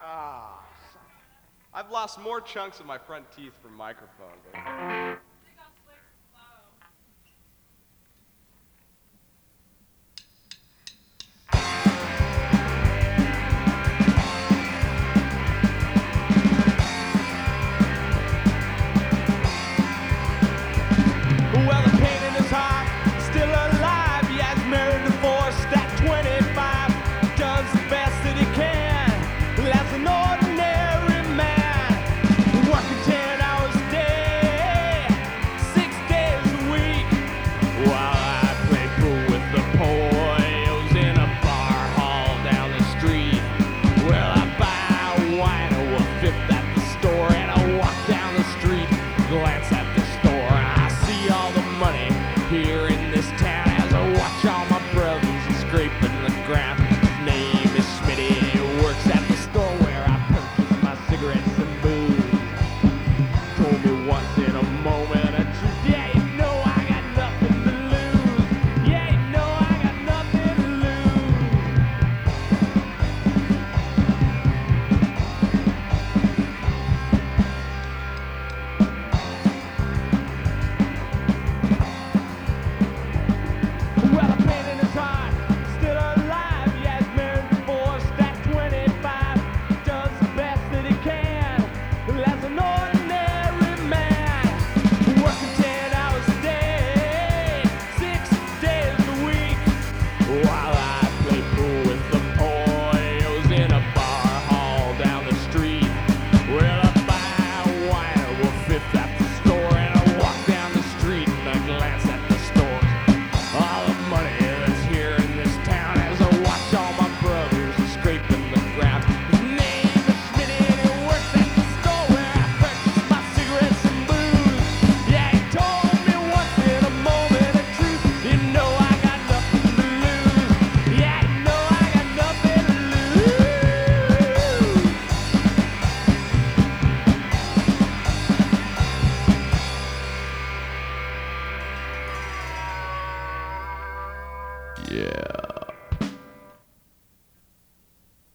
Ah, I've lost more chunks of my front teeth from microphone, baby. Well, the pain in his heart, still alive. He has married, divorced at 25. Does the best that he can, as an ordinary man. Working 10 hours a day, 6 days a week. While I play pool with the boys in a bar hall down the street. Well, I buy a wine or a fifth at the store, and I walk down the street, glance at the store, and I see all the money here in this town as I watch all my brothers scraping the ground. His name is Smitty, he works at the store where I purchase my cigarettes and booze. Told me once in a moment of truth, yeah, you know I got nothing to lose. Yeah, you know I got nothing to lose. Well, the pain in his heart, still alive. He has married, divorced at 25. Does the best that he can, as an ordinary man. Working 10 hours a day, 6 days a week. While I play pool with the boys in a bar hall down the street. Well, I buy a wine or a fifth at the store, and I walk down the street and I glance at the stores. All the money that's here in this town as I watch all my brothers scraping the ground. His name is Smitty and he works at the store where I purchase my cigarettes and booze. Yeah, he told me once in a moment of truth, you know I got nothing to lose. Yeah, you know I got nothing to lose. Yeah.